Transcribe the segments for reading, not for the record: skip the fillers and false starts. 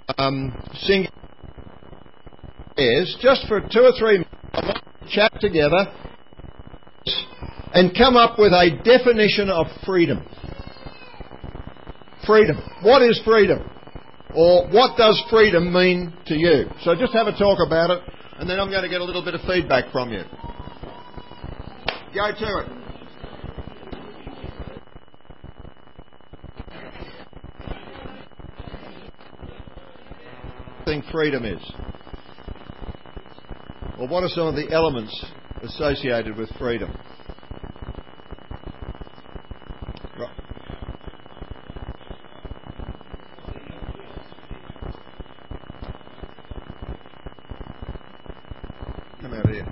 singular pairs, just for 2 or 3 minutes, I want to chat together and come up with a definition of freedom. Freedom. What is freedom? Or what does freedom mean to you? So just have a talk about it, and then I'm going to get a little bit of feedback from you. Go to it. What do you think freedom is? Or what are some of the elements associated with freedom? Right. Come out here.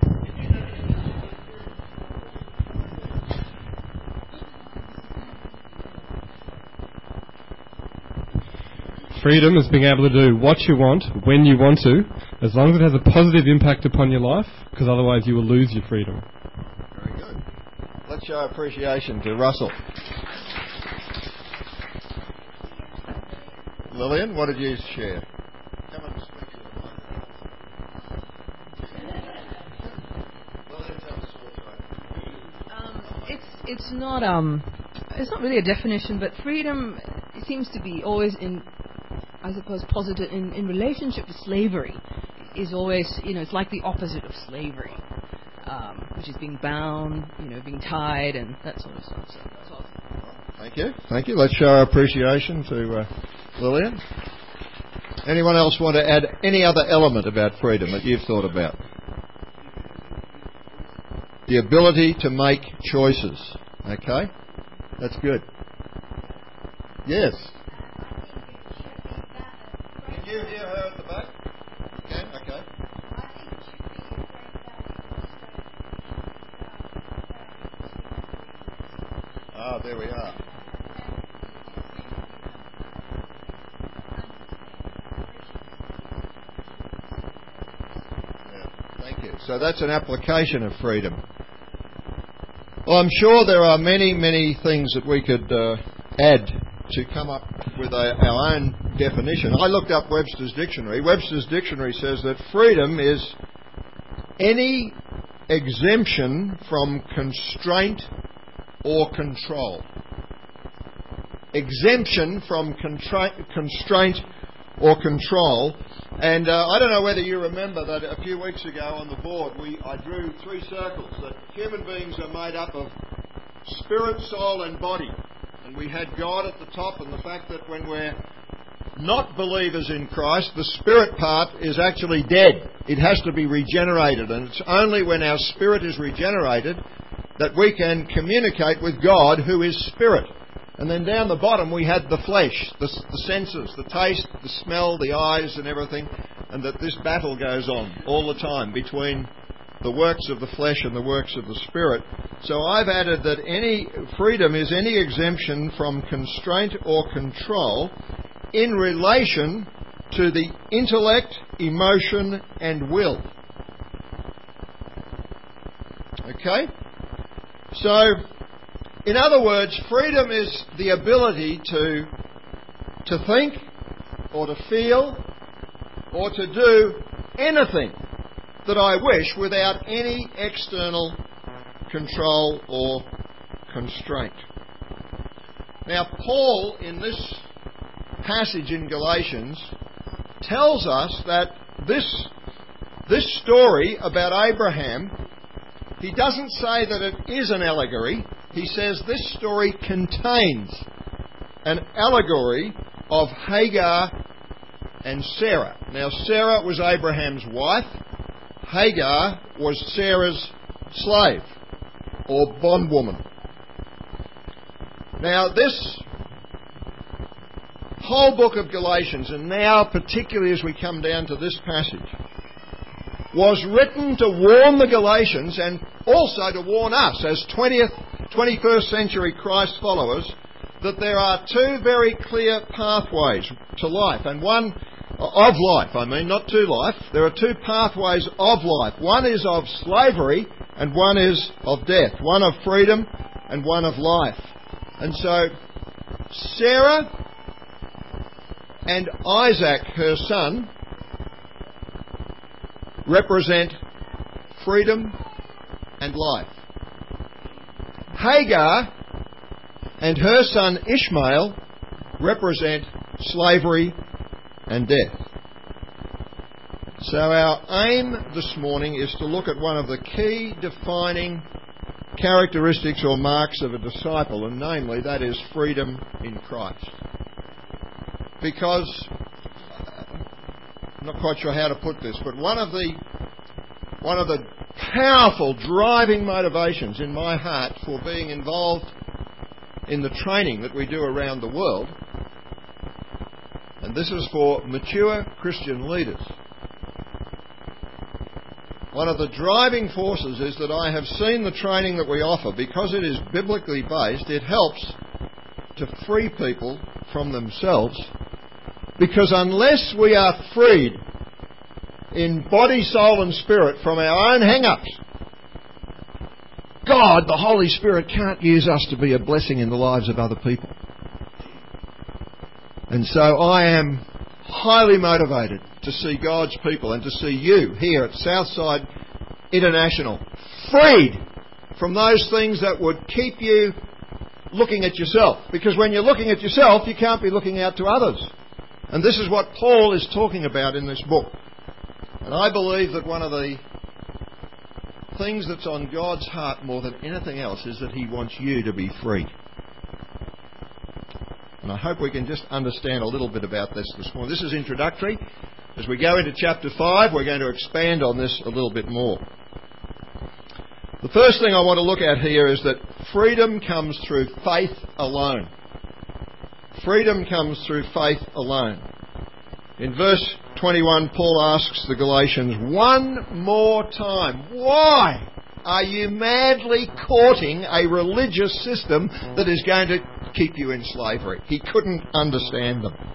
Freedom is being able to do what you want, when you want to, as long as it has a positive impact upon your life, because otherwise you will lose your freedom. Very good. Let's show appreciation to Russell. Lillian, what did you share? Come and speak to the microphone. Lillian, tell us It's not really a definition, but freedom seems to be always in, I suppose, positive in relationship to slavery. Is always, it's like the opposite of slavery, which is being bound, being tied and that sort of stuff. So that's awesome. Thank you. Thank you. Let's show our appreciation to Lillian. Anyone else want to add any other element about freedom that you've thought about? The ability to make choices. Okay? That's good. Yes. Can you hear her at the back? You can? Okay. Ah, there we are. Yeah, thank you. So that's an application of freedom. Well, I'm sure there are many, many things that we could add to come up with our own definition. I looked up Webster's Dictionary. Webster's Dictionary says that freedom is any exemption from constraint or control. Exemption from constraint or control. And I don't know whether you remember that a few weeks ago on the board I drew 3 circles, that human beings are made up of spirit, soul and body. And we had God at the top, and the fact that when we're not believers in Christ, the spirit part is actually dead. It has to be regenerated, and it's only when our spirit is regenerated that we can communicate with God, who is spirit. And then down the bottom we had the flesh, the senses, the taste, the smell, the eyes and everything, and that this battle goes on all the time between the works of the flesh and the works of the spirit. So I've added that any freedom is any exemption from constraint or control in relation to the intellect, emotion and will. Okay? So, in other words, freedom is the ability to think or to feel or to do anything that I wish without any external control or constraint. Now, Paul, in this passage in Galatians, tells us that this story about Abraham, he doesn't say that it is an allegory. He says this story contains an allegory of Hagar and Sarah. Now, Sarah was Abraham's wife. Hagar was Sarah's slave or bondwoman. Now, this whole book of Galatians, and now particularly as we come down to this passage, was written to warn the Galatians and also to warn us as 21st century Christ followers that there are 2 very clear pathways to life, and one of life, not to life. There are 2 pathways of life. One is of slavery and one is of death. One of freedom and one of life. And so Sarah and Isaac, her son, represent freedom and life. Hagar and her son Ishmael represent slavery and death. So our aim this morning is to look at one of the key defining characteristics or marks of a disciple, and namely that is freedom in Christ. Because, I'm not quite sure how to put this, but one of the powerful driving motivations in my heart for being involved in the training that we do around the world, and this is for mature Christian leaders, one of the driving forces is that I have seen the training that we offer, because it is biblically based, it helps to free people from themselves. Because unless we are freed in body, soul and spirit from our own hang-ups, God, the Holy Spirit, can't use us to be a blessing in the lives of other people. And so I am highly motivated to see God's people and to see you here at Southside International freed from those things that would keep you looking at yourself. Because when you're looking at yourself, you can't be looking out to others. And this is what Paul is talking about in this book. And I believe that one of the things that's on God's heart more than anything else is that He wants you to be free. And I hope we can just understand a little bit about this morning. This is introductory. As we go into chapter 5, we're going to expand on this a little bit more. The first thing I want to look at here is that freedom comes through faith alone. Freedom comes through faith alone. In verse 21, Paul asks the Galatians one more time, why are you madly courting a religious system that is going to keep you in slavery? He couldn't understand them.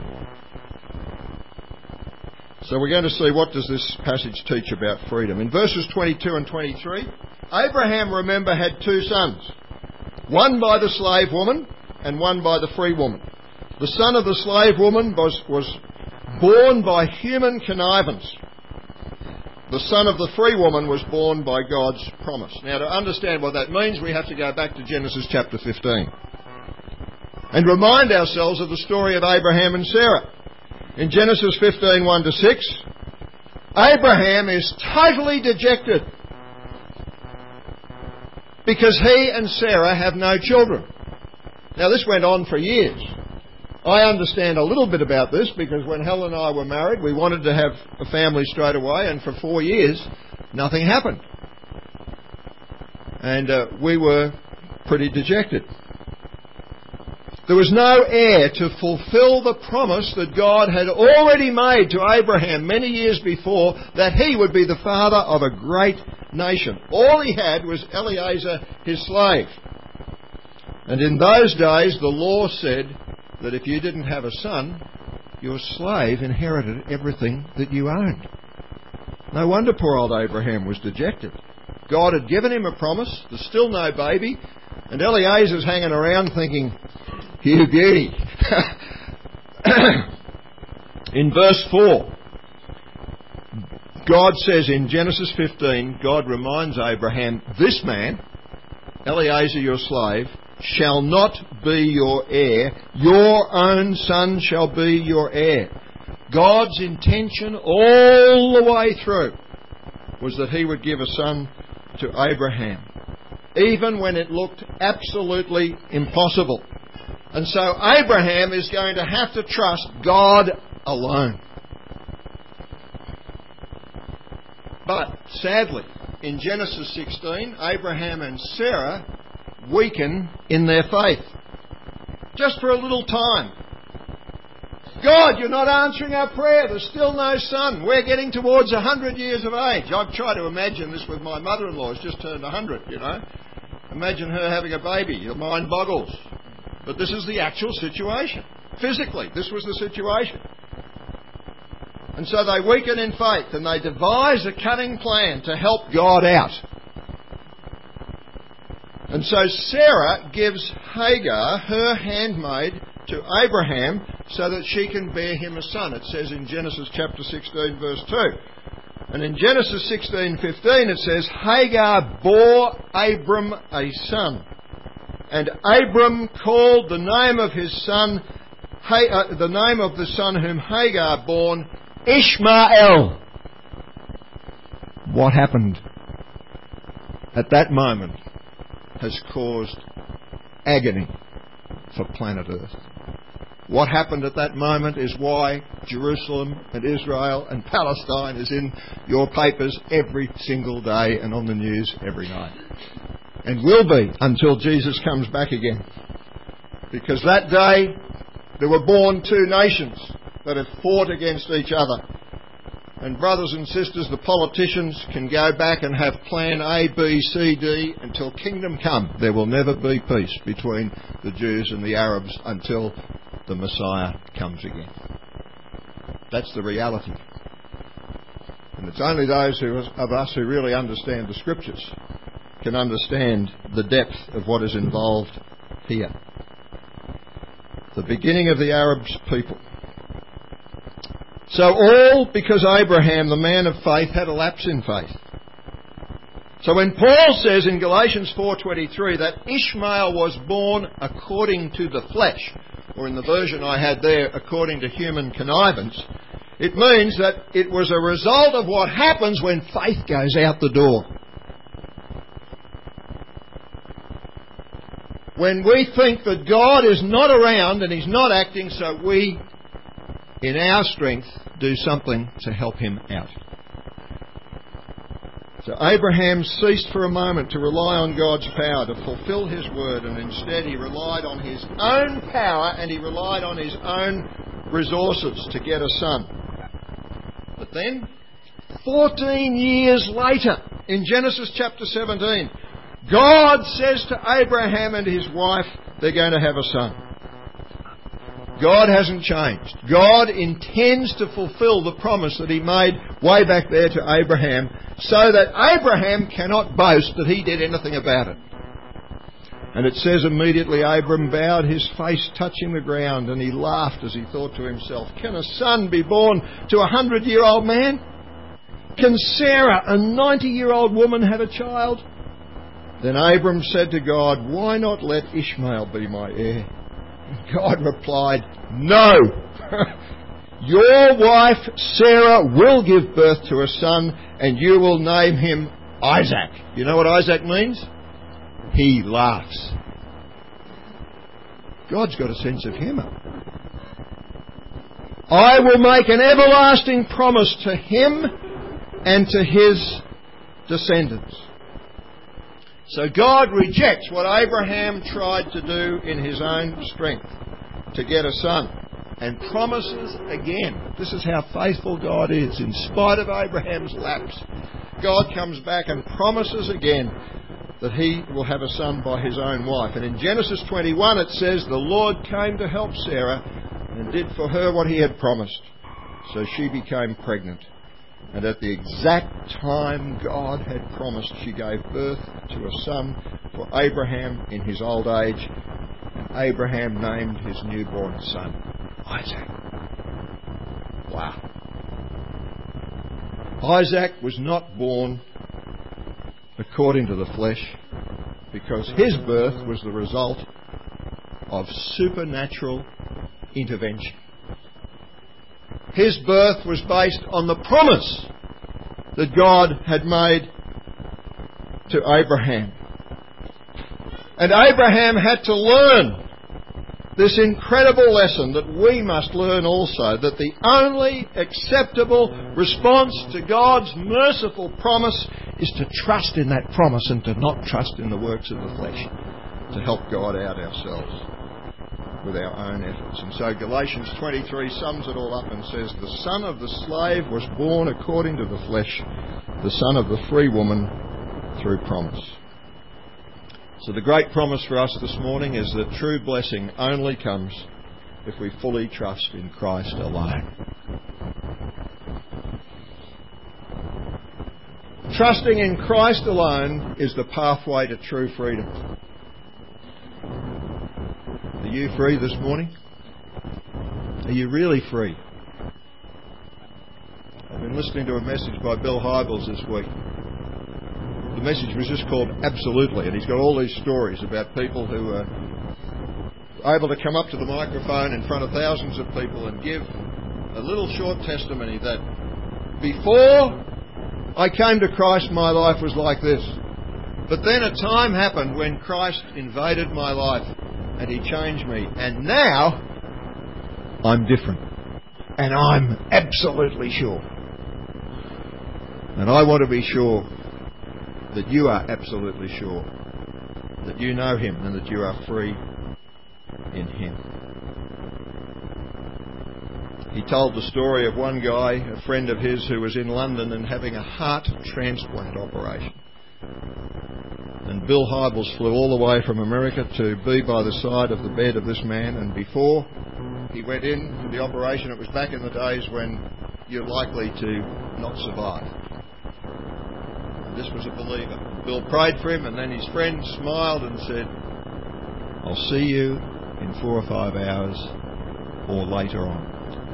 So we're going to see, what does this passage teach about freedom. In verses 22 and 23, Abraham, remember, had two sons, one by the slave woman and one by the free woman. The son of the slave woman was born by human connivance. The son of the free woman was born by God's promise. Now, to understand what that means, we have to go back to Genesis chapter 15 and remind ourselves of the story of Abraham and Sarah. In Genesis 15, 1-6, Abraham is totally dejected because he and Sarah have no children. Now, this went on for years. I understand a little bit about this because when Helen and I were married, we wanted to have a family straight away, and for 4 years, nothing happened. And we were pretty dejected. There was no heir to fulfill the promise that God had already made to Abraham many years before, that he would be the father of a great nation. All he had was Eliezer, his slave. And in those days, the law said that if you didn't have a son, your slave inherited everything that you owned. No wonder poor old Abraham was dejected. God had given him a promise, there's still no baby, and Eliezer's hanging around thinking, you beauty. In verse 4, God says in Genesis 15, God reminds Abraham, this man, Eliezer your slave, shall not be your heir. Your own son shall be your heir. God's intention all the way through was that he would give a son to Abraham, even when it looked absolutely impossible. And so Abraham is going to have to trust God alone. But sadly, in Genesis 16, Abraham and Sarah weaken in their faith. Just for a little time. God, you're not answering our prayer. There's still no son. We're getting towards 100 years of age. I've tried to imagine this with my mother-in-law who's just turned 100, you know. Imagine her having a baby. Your mind boggles. But this is the actual situation. Physically, this was the situation. And so they weaken in faith and they devise a cunning plan to help God out. And so Sarah gives Hagar, her handmaid, to Abraham so that she can bear him a son. It says in Genesis chapter 16 verse 2. And in Genesis 16:15 it says, Hagar bore Abram a son. And Abram called the name of his son, the name of the son whom Hagar born, Ishmael. What happened at that moment has caused agony for planet Earth. What happened at that moment is why Jerusalem and Israel and Palestine is in your papers every single day and on the news every night. And will be until Jesus comes back again. Because that day there were born two nations that have fought against each other. And brothers and sisters, the politicians can go back and have plan A, B, C, D until kingdom come. There will never be peace between the Jews and the Arabs until the Messiah comes again. That's the reality. And it's only those of us who really understand the Scriptures can understand the depth of what is involved here. The beginning of the Arabs' people. So all because Abraham, the man of faith, had a lapse in faith. So when Paul says in Galatians 4:23 that Ishmael was born according to the flesh, or in the version I had there, according to human connivance, it means that it was a result of what happens when faith goes out the door. When we think that God is not around and He's not acting, so we, in our strength, do something to help Him out. So Abraham ceased for a moment to rely on God's power to fulfill His word, and instead he relied on his own power and he relied on his own resources to get a son. But then, 14 years later, in Genesis chapter 17, God says to Abraham and his wife, they're going to have a son. God hasn't changed. God intends to fulfill the promise that He made way back there to Abraham, so that Abraham cannot boast that he did anything about it. And it says immediately Abram bowed his face touching the ground, and he laughed as he thought to himself, can a son be born to a 100-year-old man? Can Sarah, a 90-year-old woman, have a child? Then Abram said to God, why not let Ishmael be my heir? God replied, no. Your wife Sarah will give birth to a son, and you will name him Isaac. You know what Isaac means? He laughs. God's got a sense of humour. I will make an everlasting promise to him and to his descendants. So God rejects what Abraham tried to do in his own strength to get a son, and promises again. This is how faithful God is. In spite of Abraham's lapse, God comes back and promises again that he will have a son by his own wife. And in Genesis 21 it says, the Lord came to help Sarah and did for her what he had promised. So she became pregnant. And at the exact time God had promised, she gave birth to a son for Abraham in his old age. And Abraham named his newborn son Isaac. Wow. Isaac was not born according to the flesh, because his birth was the result of supernatural intervention. His birth was based on the promise that God had made to Abraham. And Abraham had to learn this incredible lesson that we must learn also, that the only acceptable response to God's merciful promise is to trust in that promise and to not trust in the works of the flesh, to help God out ourselves with our own efforts. And so Galatians 23 sums it all up and says, the son of the slave was born according to the flesh, the son of the free woman through promise. So the great promise for us this morning is that true blessing only comes if we fully trust in Christ alone. Trusting in Christ alone is the pathway to true freedom. Are you free this morning? Are you really free? I've been listening to a message by Bill Hybels this week. The message was just called Absolutely, and he's got all these stories about people who are able to come up to the microphone in front of thousands of people and give a little short testimony that before I came to Christ, my life was like this. But then a time happened when Christ invaded my life and He changed me. And now I'm different. And I'm absolutely sure. And I want to be sure that you are absolutely sure that you know Him and that you are free in Him. He told the story of one guy, a friend of his, who was in London and having a heart transplant operation. And Bill Hybels flew all the way from America to be by the side of the bed of this man, and before he went in for the operation, it was back in the days when you're likely to not survive. And this was a believer. Bill prayed for him, and then his friend smiled and said, "I'll see you in 4 or 5 hours or later on."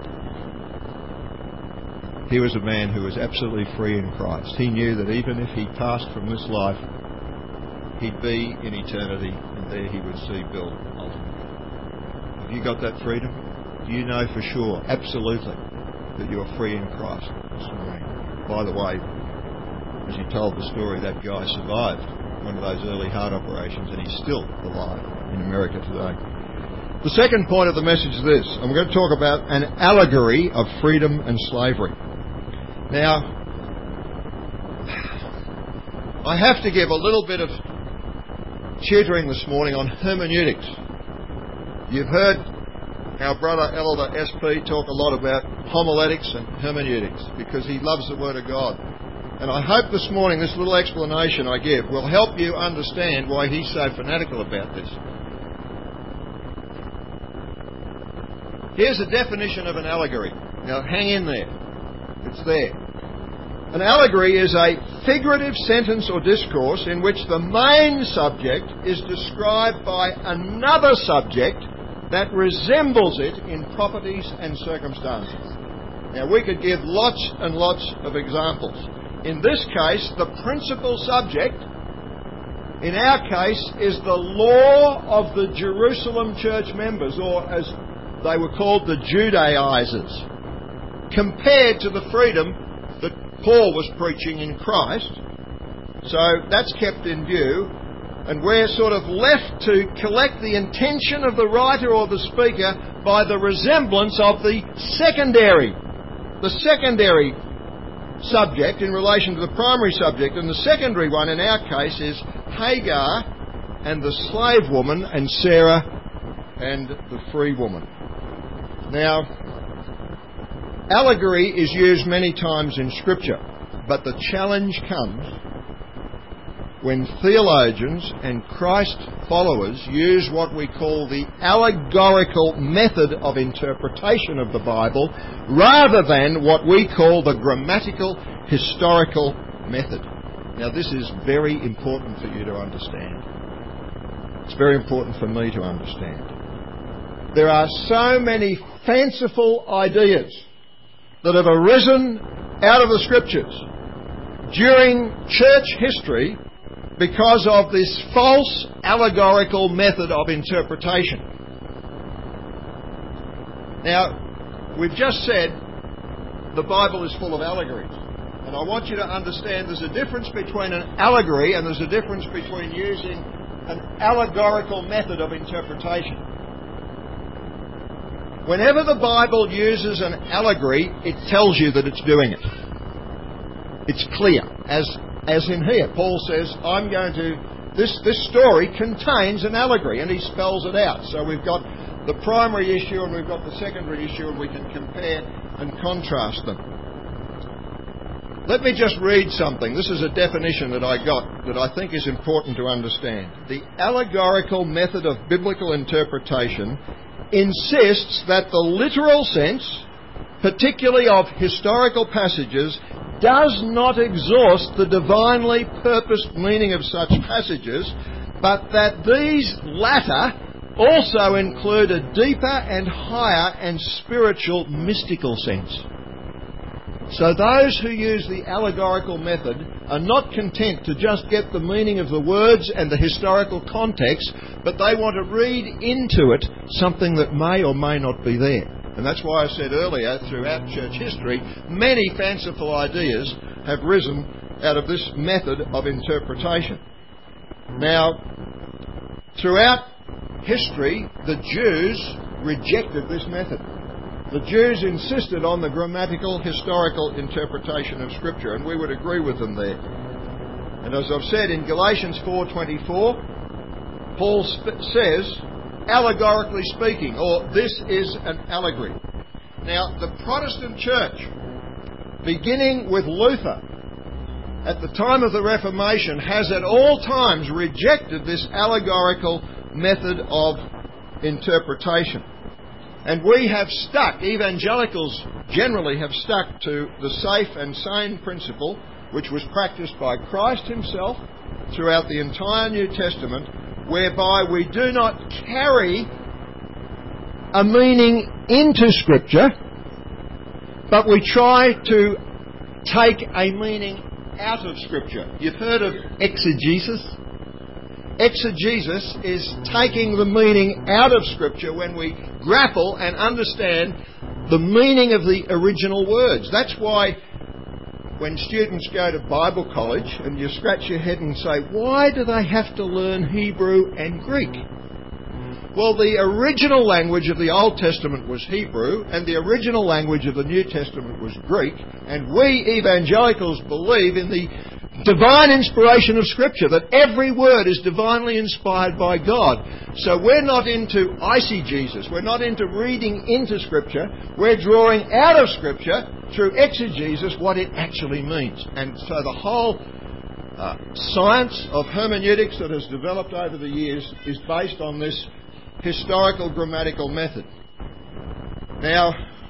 He was a man who was absolutely free in Christ. He knew that even if he passed from this life, he'd be in eternity, and there he would see Bill ultimately. Have you got that freedom? Do you know for sure, absolutely, that you're free in Christ this morning? By the way, as he told the story, that guy survived one of those early heart operations, and he's still alive in America today. The second point of the message is this, and we're going to talk about an allegory of freedom and slavery. Now, I have to give a little bit of tutoring this morning on hermeneutics. You've heard our brother Elder SP talk a lot about homiletics and hermeneutics because he loves the Word of God. And I hope this morning this little explanation I give will help you understand why he's so fanatical about this. Here's a definition of an allegory. Now hang in there. It's there. An allegory is a figurative sentence or discourse in which the main subject is described by another subject that resembles it in properties and circumstances. Now we could give lots and lots of examples. In this case, the principal subject, in our case, is the law of the Jerusalem church members, or as they were called, the Judaizers, compared to the freedom that Paul was preaching in Christ. So that's kept in view, and we're sort of left to collect the intention of the writer or the speaker by the resemblance of the secondary subject in relation to the primary subject. And the secondary one in our case is Hagar and the slave woman, and Sarah and the free woman. Now, allegory is used many times in Scripture, but the challenge comes when theologians and Christ followers use what we call the allegorical method of interpretation of the Bible rather than what we call the grammatical historical method. Now, this is very important for you to understand. It's very important for me to understand. There are so many fanciful ideas that have arisen out of the Scriptures during church history because of this false allegorical method of interpretation. Now, we've just said the Bible is full of allegories. And I want you to understand there's a difference between an allegory and there's a difference between using an allegorical method of interpretation. Whenever the Bible uses an allegory, it tells you that it's doing it. It's clear. As in here, Paul says, this story contains an allegory, and he spells it out. So we've got the primary issue and we've got the secondary issue, and we can compare and contrast them. Let me just read something. This is a definition that I got that I think is important to understand. The allegorical method of biblical interpretation insists that the literal sense, particularly of historical passages, does not exhaust the divinely purposed meaning of such passages, but that these latter also include a deeper and higher and spiritual mystical sense. So those who use the allegorical method are not content to just get the meaning of the words and the historical context, but they want to read into it something that may or may not be there. And that's why I said earlier, throughout church history, many fanciful ideas have risen out of this method of interpretation. Now, throughout history, the Jews rejected this method. The Jews insisted on the grammatical, historical interpretation of Scripture, and we would agree with them there. And as I've said, in Galatians 4:24, Paul says, allegorically speaking, or this is an allegory. Now, the Protestant church, beginning with Luther, at the time of the Reformation, has at all times rejected this allegorical method of interpretation. And we have stuck, evangelicals generally have stuck to the safe and sane principle, which was practiced by Christ himself throughout the entire New Testament, whereby we do not carry a meaning into Scripture, but we try to take a meaning out of Scripture. You've heard of exegesis? Exegesis is taking the meaning out of Scripture when we grapple and understand the meaning of the original words. That's why when students go to Bible college and you scratch your head and say, why do they have to learn Hebrew and Greek? Well, the original language of the Old Testament was Hebrew and the original language of the New Testament was Greek, and we evangelicals believe in the divine inspiration of Scripture, that every word is divinely inspired by God. So we're not into eisegesis, we're not into reading into Scripture, we're drawing out of Scripture through exegesis what it actually means. And so the whole science of hermeneutics that has developed over the years is based on this historical grammatical method. Now,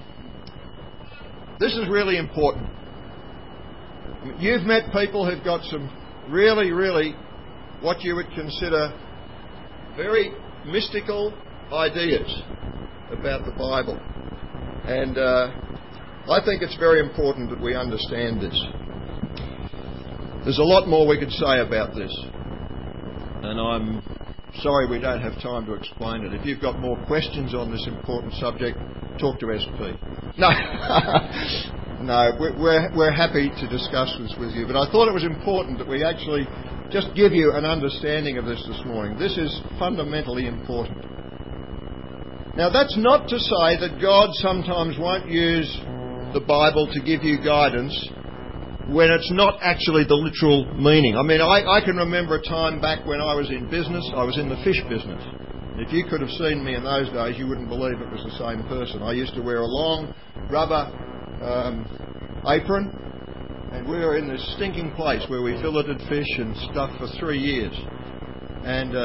this is really important. You've met people who've got some really, really what you would consider very mystical ideas about the Bible. And I think it's very important that we understand this. There's a lot more we could say about this. And I'm sorry we don't have time to explain it. If you've got more questions on this important subject, talk to SP. No. No, we're happy to discuss this with you, but I thought it was important that we actually just give you an understanding of this morning. This is fundamentally important. Now, that's not to say that God sometimes won't use the Bible to give you guidance when it's not actually the literal meaning. I mean, I can remember a time back when I was in business. I was in the fish business. If you could have seen me in those days, you wouldn't believe it was the same person. I used to wear a long rubber apron, and we were in this stinking place where we filleted fish and stuff for 3 years. And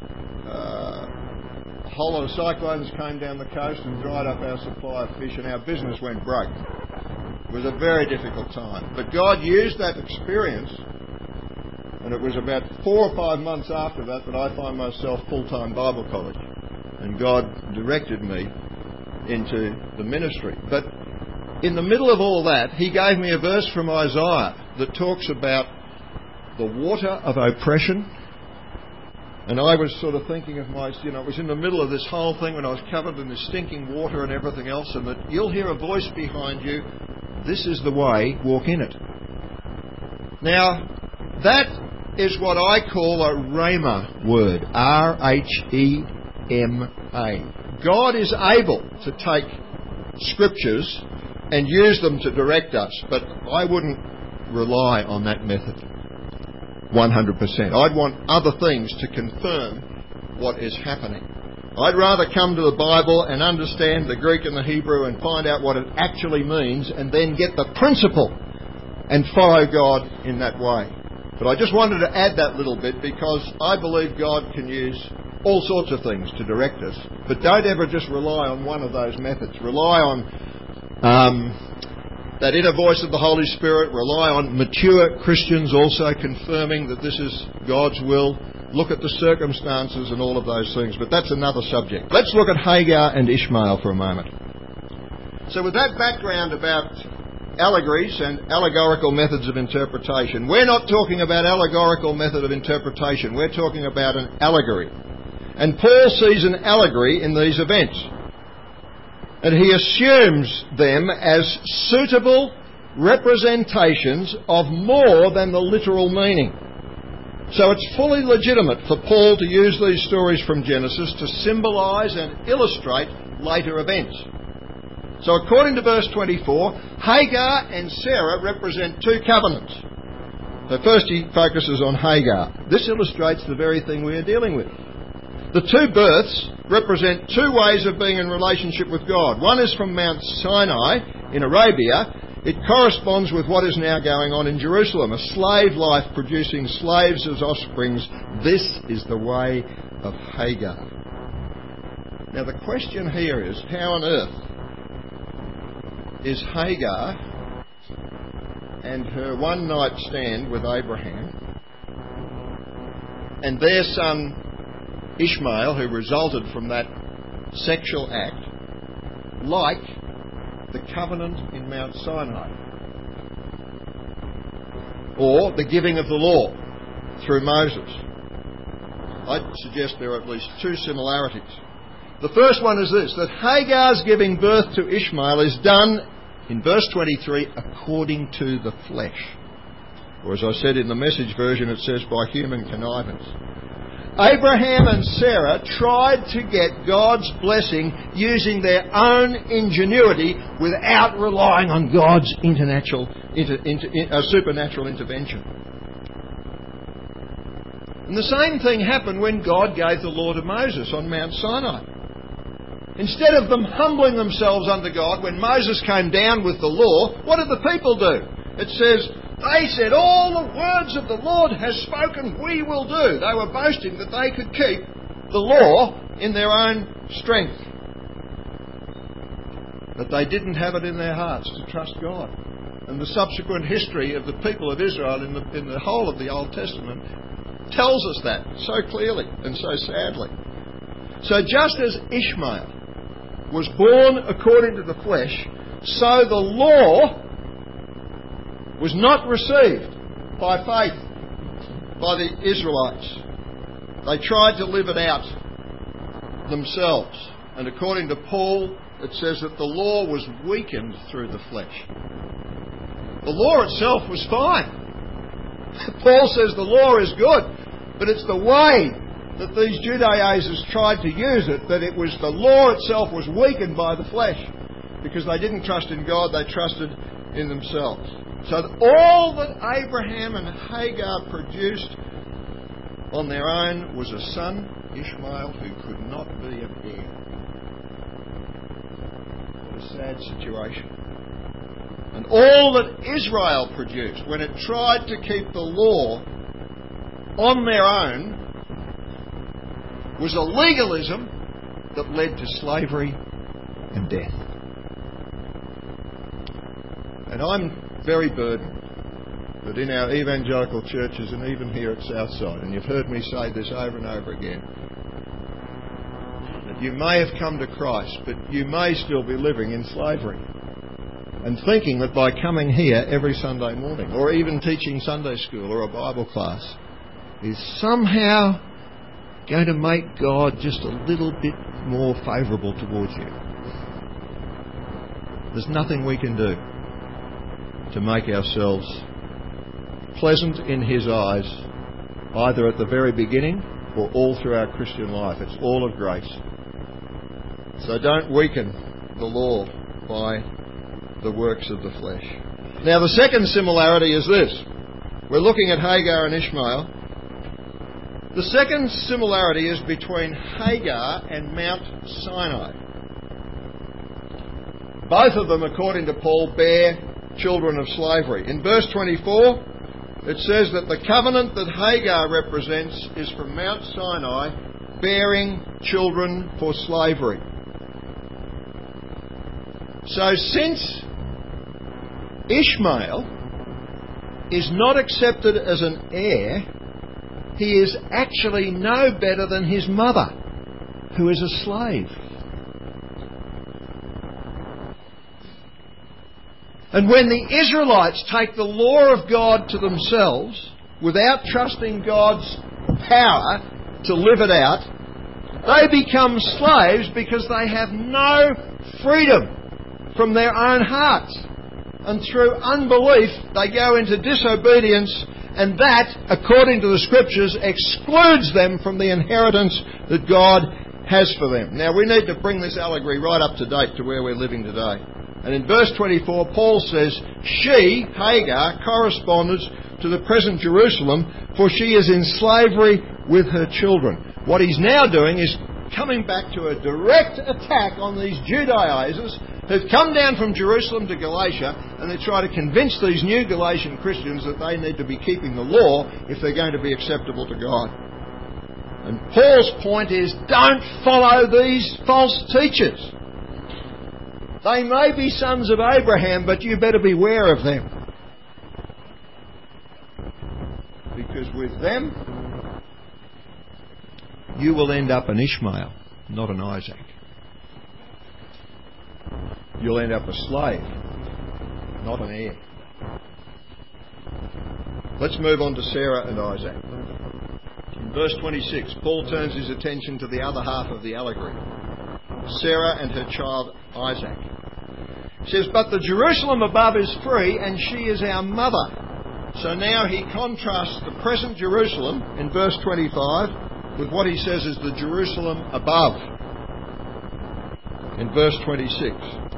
a whole lot of cyclones came down the coast and dried up our supply of fish, and our business went broke. It was a very difficult time. But God used that experience, and it was about 4 or 5 months after that I found myself full-time Bible college, and God directed me into the ministry. But in the middle of all that, He gave me a verse from Isaiah that talks about the water of oppression. And I was sort of thinking of it was in the middle of this whole thing when I was covered in this stinking water and everything else, and that you'll hear a voice behind you, this is the way, walk in it. Now, that is what I call a rhema word, R-H-E-M-A. God is able to take Scriptures and use them to direct us, but I wouldn't rely on that method 100%. I'd want other things to confirm what is happening. I'd rather come to the Bible and understand the Greek and the Hebrew and find out what it actually means, and then get the principle and follow God in that way. But I just wanted to add that little bit because I believe God can use all sorts of things to direct us, but don't ever just rely on one of those methods. Rely on that inner voice of the Holy Spirit. Rely on mature Christians also confirming that this is God's will. look at the circumstances and all of those things, but that's another subject. Let's look at Hagar and Ishmael for a moment. So with that background about allegories and allegorical methods of interpretation, we're not talking about allegorical method of interpretation, we're talking about an allegory. And Paul sees an allegory in these events. And he assumes them as suitable representations of more than the literal meaning. So it's fully legitimate for Paul to use these stories from Genesis to symbolise and illustrate later events. So according to verse 24, Hagar and Sarah represent two covenants. So first he focuses on Hagar. This illustrates the very thing we are dealing with. The two births represent two ways of being in relationship with God. One is from Mount Sinai in Arabia. It corresponds with what is now going on in Jerusalem, a slave life producing slaves as offsprings. This is the way of Hagar. Now the question here is, how on earth is Hagar and her one night stand with Abraham and their son Ishmael, who resulted from that sexual act, like the covenant in Mount Sinai, or the giving of the law through Moses? I'd suggest there are at least two similarities. The first one is this, that Hagar's giving birth to Ishmael is done, in verse 23, according to the flesh. Or as I said in the Message version, it says by human connivance. Abraham and Sarah tried to get God's blessing using their own ingenuity without relying on God's supernatural intervention. And the same thing happened when God gave the law to Moses on Mount Sinai. Instead of them humbling themselves under God, when Moses came down with the law, what did the people do? It says, they said, all the words of the Lord has spoken, we will do. They were boasting that they could keep the law in their own strength. But they didn't have it in their hearts to trust God. And the subsequent history of the people of Israel in the whole of the Old Testament tells us that so clearly and so sadly. So just as Ishmael was born according to the flesh, so the law was not received by faith by the Israelites. They tried to live it out themselves. And according to Paul, it says that the law was weakened through the flesh. The law itself was fine. Paul says the law is good, but it's the way that these Judaizers tried to use it, that it was the law itself was weakened by the flesh. Because they didn't trust in God, they trusted in themselves. So all that Abraham and Hagar produced on their own was a son, Ishmael, who could not be an heir. What a sad situation. And all that Israel produced, when it tried to keep the law on their own, was a legalism that led to slavery and death. And I'm very burdened that in our evangelical churches and even here at Southside, and you've heard me say this over and over again, that you may have come to Christ, but you may still be living in slavery and thinking that by coming here every Sunday morning or even teaching Sunday school or a Bible class is somehow going to make God just a little bit more favourable towards you. There's nothing we can do to make ourselves pleasant in His eyes, either at the very beginning or all through our Christian life. It's all of grace. So don't weaken the law by the works of the flesh. Now the second similarity is this. We're looking at Hagar and Ishmael. The second similarity is between Hagar and Mount Sinai. Both of them, according to Paul, bear children of slavery. In verse 24, it says that the covenant that Hagar represents is from Mount Sinai, bearing children for slavery. So since Ishmael is not accepted as an heir he is actually no better than his mother, who is a slave. And when the Israelites take the law of God to themselves, without trusting God's power to live it out, they become slaves because they have no freedom from their own hearts. And through unbelief, they go into disobedience, and that, according to the Scriptures, excludes them from the inheritance that God has for them. Now, we need to bring this allegory right up to date to where we're living today. And in verse 24, Paul says, she, Hagar, corresponds to the present Jerusalem, for she is in slavery with her children. What he's now doing is coming back to a direct attack on these Judaizers who've come down from Jerusalem to Galatia, and they try to convince these new Galatian Christians that they need to be keeping the law if they're going to be acceptable to God. And Paul's point is, don't follow these false teachers. They may be sons of Abraham, but you better beware of them. Because with them, you will end up an Ishmael, not an Isaac. You'll end up a slave, not an heir. Let's move on to Sarah and Isaac. In verse 26, Paul turns his attention to the other half of the allegory, Sarah and her child Isaac. He says, but the Jerusalem above is free, and she is our mother. So now he contrasts the present Jerusalem, in verse 25, with what he says is the Jerusalem above, in verse 26.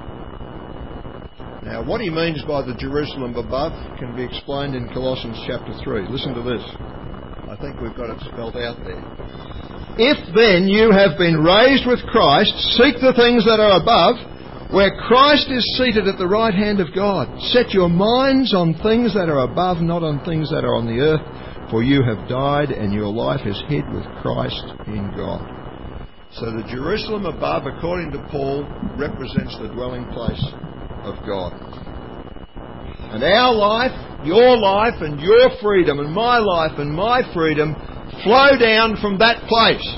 Now, what he means by the Jerusalem above can be explained in Colossians chapter 3. Listen to this. I think we've got it spelled out there. If then you have been raised with Christ, seek the things that are above, where Christ is seated at the right hand of God. Set your minds on things that are above, not on things that are on the earth, for you have died and your life is hid with Christ in God. So the Jerusalem above, according to Paul, represents the dwelling place of God. And our life, and your freedom, and my life and my freedom flow down from that place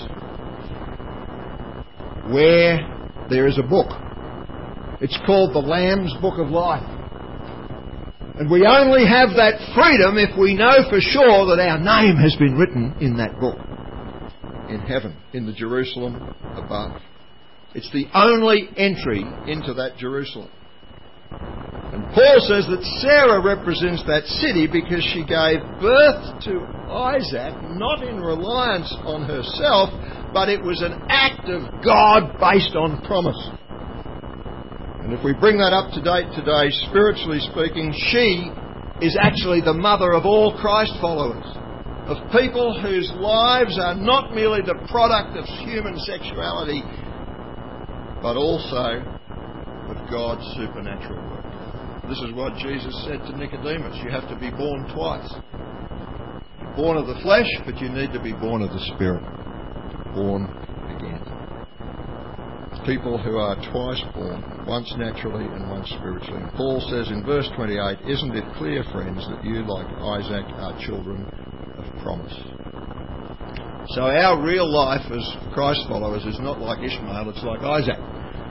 where there is a book. It's called the Lamb's Book of Life. And we only have that freedom if we know for sure that our name has been written in that book, in heaven, in the Jerusalem above. It's the only entry into that Jerusalem. And Paul says that Sarah represents that city because she gave birth to Isaac, not in reliance on herself, but it was an act of God based on promise. And if we bring that up to date today, spiritually speaking, she is actually the mother of all Christ followers, of people whose lives are not merely the product of human sexuality, but also of God's supernatural work. This is what Jesus said to Nicodemus. You have to be born twice. You're born of the flesh, but you need to be born of the Spirit. Born again. People who are twice born, once naturally and once spiritually. And Paul says in verse 28, isn't it clear, friends, that you, like Isaac, are children of promise? So our real life as Christ followers is not like Ishmael, it's like Isaac.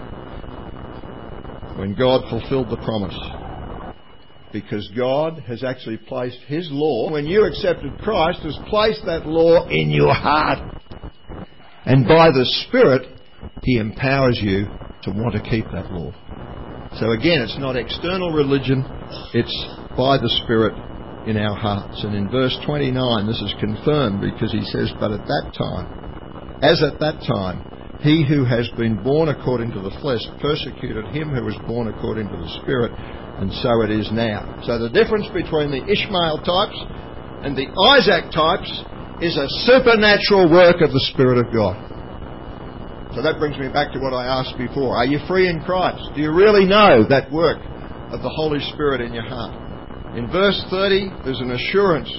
When God fulfilled the promise. Because God has actually placed His law, when you accepted Christ, has placed that law in your heart. And by the Spirit, He empowers you to want to keep that law. So again, it's not external religion, it's by the Spirit in our hearts. And in verse 29, this is confirmed because he says, but at that time, as at that time, he who has been born according to the flesh persecuted him who was born according to the Spirit, and so it is now. So the difference between the Ishmael types and the Isaac types is a supernatural work of the Spirit of God. So that brings me back to what I asked before. Are you free in Christ? Do you really know that work of the Holy Spirit in your heart? In verse 30, there's an assurance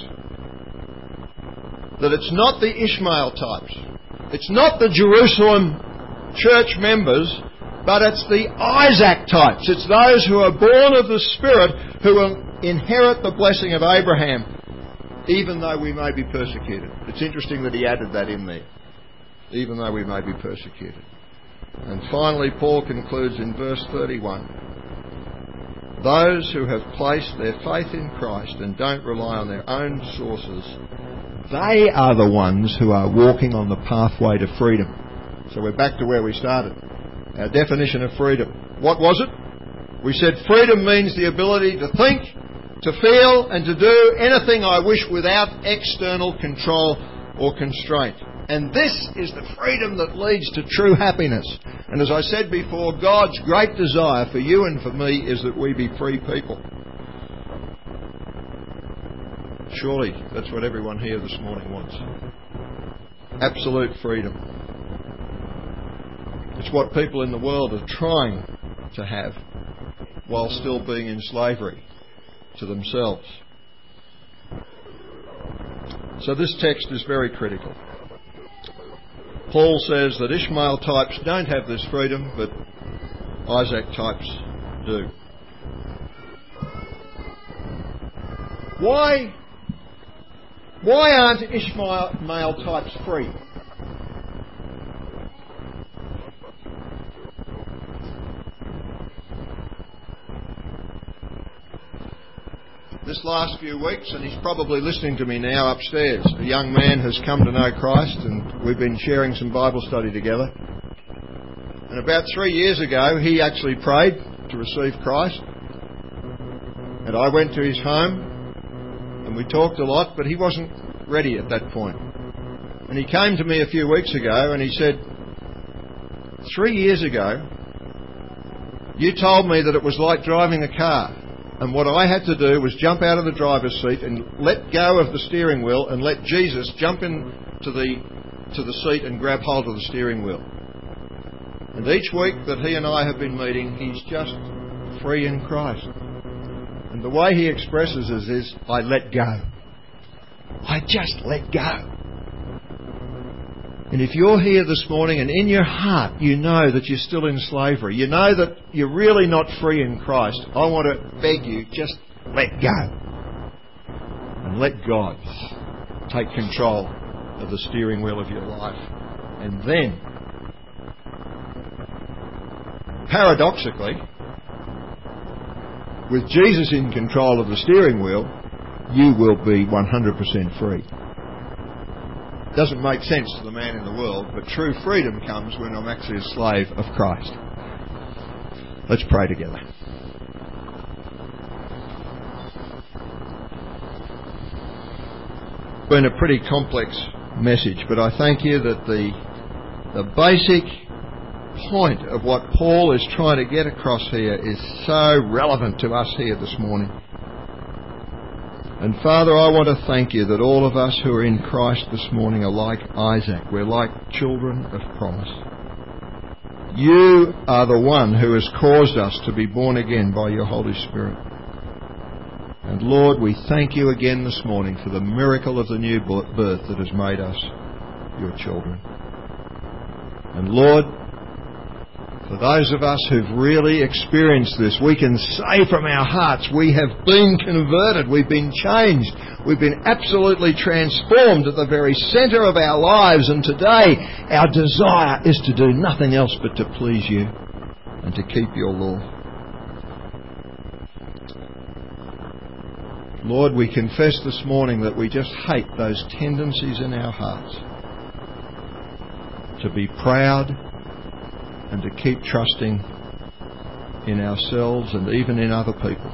that it's not the Ishmael types. It's not the Jerusalem church members, but it's the Isaac types. It's those who are born of the Spirit who will inherit the blessing of Abraham. even though we may be persecuted. It's interesting that he added that in there. Even though we may be persecuted. And finally, Paul concludes in verse 31. Those who have placed their faith in Christ and don't rely on their own sources, they are the ones who are walking on the pathway to freedom. So we're back to where we started. Our definition of freedom. What was it? We said freedom means the ability to think, to feel and to do anything I wish without external control or constraint. And this is the freedom that leads to true happiness. And as I said before, God's great desire for you and for me is that we be free people. Surely that's what everyone here this morning wants. Absolute freedom. It's what people in the world are trying to have while still being in slavery to themselves. So this text is very critical. Paul says that Ishmael types don't have this freedom, but Isaac types do. Why aren't Ishmael types free? This last few weeks, and he's probably listening to me now upstairs, a young man has come to know Christ and we've been sharing some Bible study together. And about 3 years ago, he actually prayed to receive Christ. And I went to his home and we talked a lot, but he wasn't ready at that point. And he came to me a few weeks ago and he said, 3 years ago, you told me that it was like driving a car. And what I had to do was jump out of the driver's seat and let go of the steering wheel and let Jesus jump into the seat and grab hold of the steering wheel. And each week that he and I have been meeting, he's just free in Christ. And the way he expresses it is, I let go. I just let go. And if you're here this morning and in your heart you know that you're still in slavery, you know that you're really not free in Christ, I want to beg you, just let go. And let God take control of the steering wheel of your life. And then, paradoxically, with Jesus in control of the steering wheel, you will be 100% free. Doesn't make sense to the man in the world, but true freedom comes when I'm actually a slave of Christ. Let's pray together. It's been a pretty complex message, but I thank you that the basic point of what Paul is trying to get across here is so relevant to us here this morning. And Father, I want to thank you that all of us who are in Christ this morning are like Isaac. We're like children of promise. You are the one who has caused us to be born again by your Holy Spirit. And Lord, we thank you again this morning for the miracle of the new birth that has made us your children. And Lord, for those of us who've really experienced this, we can say from our hearts, we have been converted, we've been changed, we've been absolutely transformed at the very centre of our lives, and today our desire is to do nothing else but to please you and to keep your law. Lord, we confess this morning that we just hate those tendencies in our hearts to be proud and to keep trusting in ourselves and even in other people.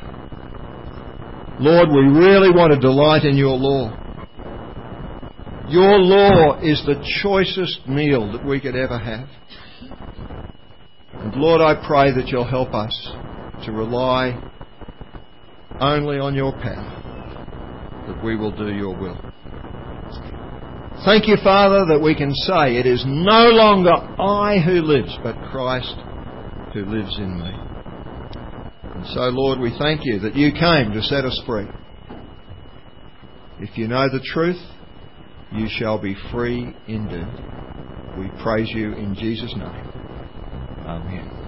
Lord, we really want to delight in your law. Your law is the choicest meal that we could ever have. And Lord, I pray that you'll help us to rely only on your power, that we will do your will. Thank you, Father, that we can say it is no longer I who lives, but Christ who lives in me. And so, Lord, we thank you that you came to set us free. If you know the truth, you shall be free indeed. We praise you in Jesus' name. Amen.